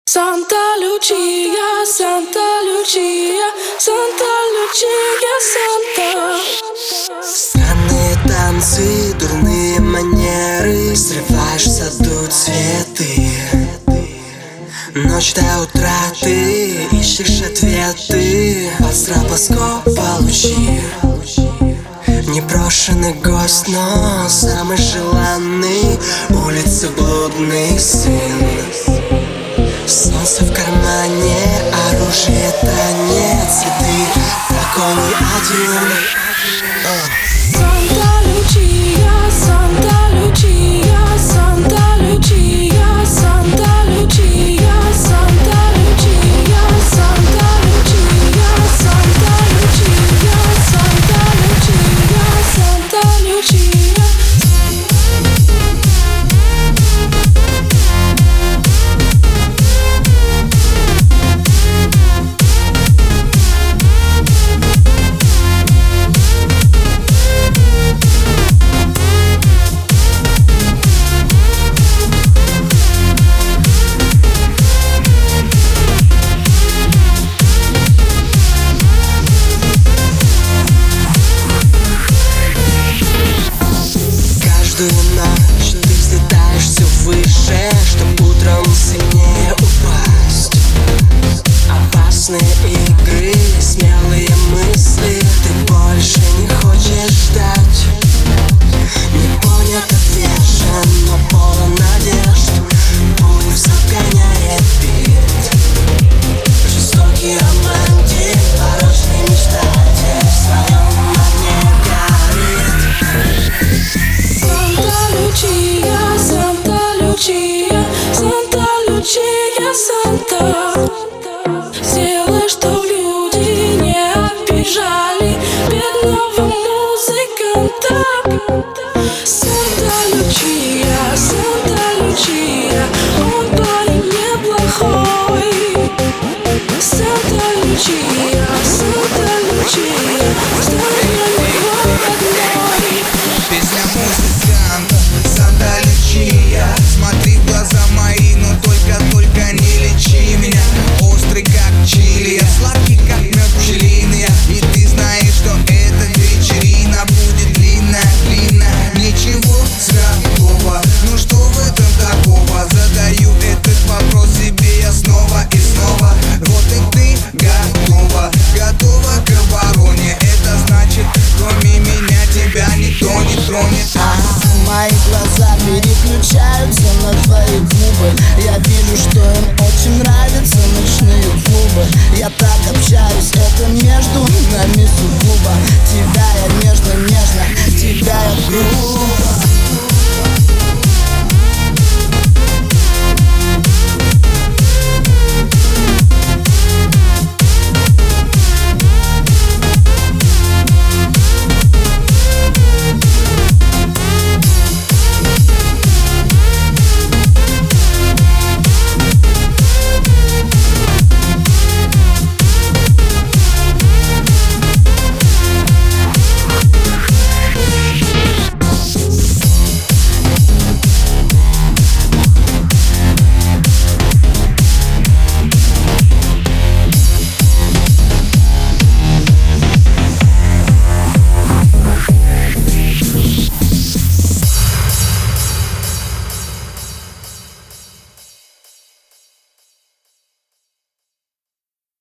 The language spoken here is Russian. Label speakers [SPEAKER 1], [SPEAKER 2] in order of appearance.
[SPEAKER 1] Santa Lucia, Santa Lucia, Santa Lucia, Santa.
[SPEAKER 2] Странные танцы, дурные манеры, срываешь в саду цветы. Ночь до утра ты ищешь ответы, под стробоскоп получи. Непрошенный гость, но самый желанный, улицы блудный сын. Солнце в кармане, оружие, танец, и ты такой один.
[SPEAKER 1] Santa Lucia, Santa Lucia, Santa Lucia, Santa Lucia, Santa Lucia, Santa Lucia, Santa Lucia, Santa Lucia, Santa Lucia.
[SPEAKER 2] Каждую ночь ты взлетаешь все выше, чтоб утром сильнее упасть. Опасные игры, смелые мысли, ты больше не хочешь ждать. Не понят, отвержен, но полон надежд. Пульс обгоняет бит. Жестокий романтик, порочный мечтатель, в своем огне горит.
[SPEAKER 1] Santa Lucia, Santa Lucia, Santa Lucia, Santa. Сделай, чтоб люди не обижали бедного мужа.